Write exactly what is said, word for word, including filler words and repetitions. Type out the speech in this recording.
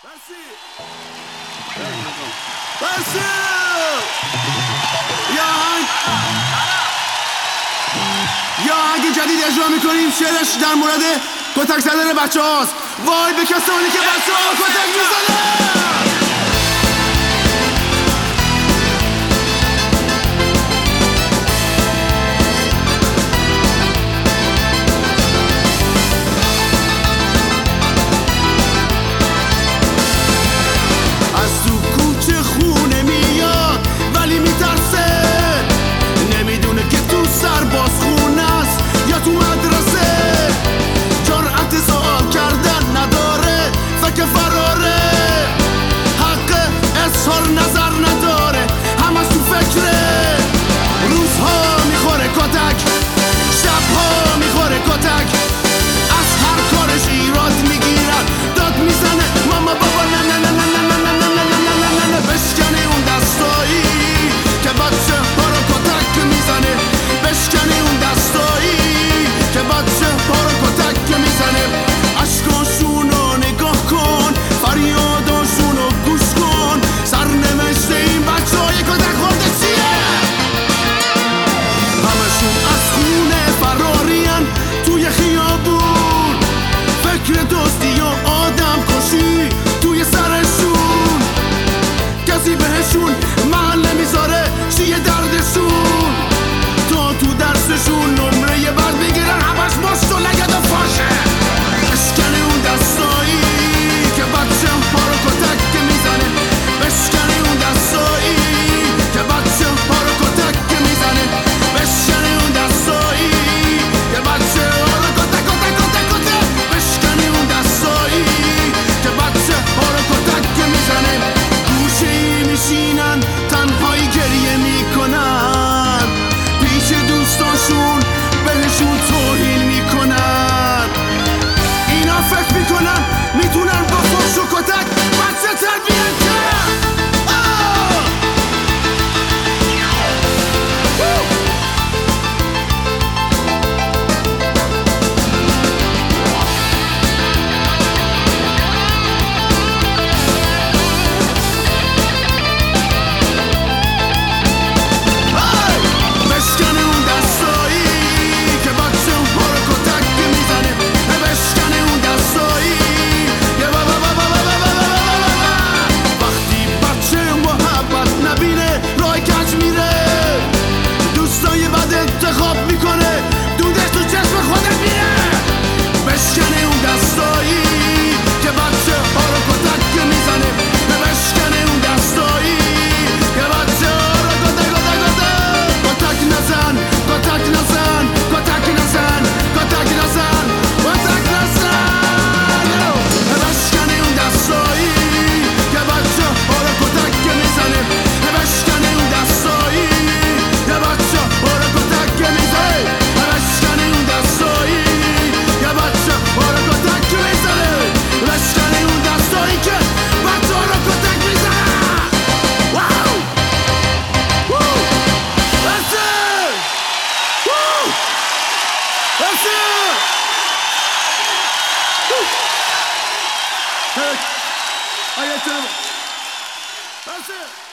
مرسی مرسی. یا آهنگ یا آهنگ جدید اجرا میکنیم. شعرش در مورد کتک زدن بچه هاست. وای به کسانی که بچه ها کتک میزنن. محل نمیذاره چیه دردشون. تا تو درسشون نمره بعد میگیرن همش مشت و لگد و فاشه. بشکنه اون دستایی که بچه ها رو کتک که میزنه. بشکنه اون دستایی که بچه ها رو کتک که میزنه. بشکنه اون دستایی که بچه ها رو کتک کتک کتک کتک. بشکنه اون دستایی که بچه ها رو کتک که میزنه. گوشه‌ای میشینن تنهایی گریه میکنن. پیش دوستاشون بهشون توهین میکنن. اینا فکر میکنن میتونن با فحش و کتک بچه تربیت کنن. انتخاب میکنه دودش تو چشم خودت میره. بشکنه اون دستایی که بچه ها رو کتک که میزنه. بشکنه اون دستایی که بچه ها رو کتک کتک کتک. کتک نزن کتک نزن کتک نزن کتک نزن کتک نزن. بشکنه اون دستایی که بچه ها رو کتک که میزنه. بشکنه اون دستایی که بچه ها رو کتک که میزنه. بشکنه اون دستایی که بچه ها رو کتک که میزنه. بشکنه اون دستایی که بچه ها رو کتک میزنه. واو واو بسه واو بسه. هک آیه بسه.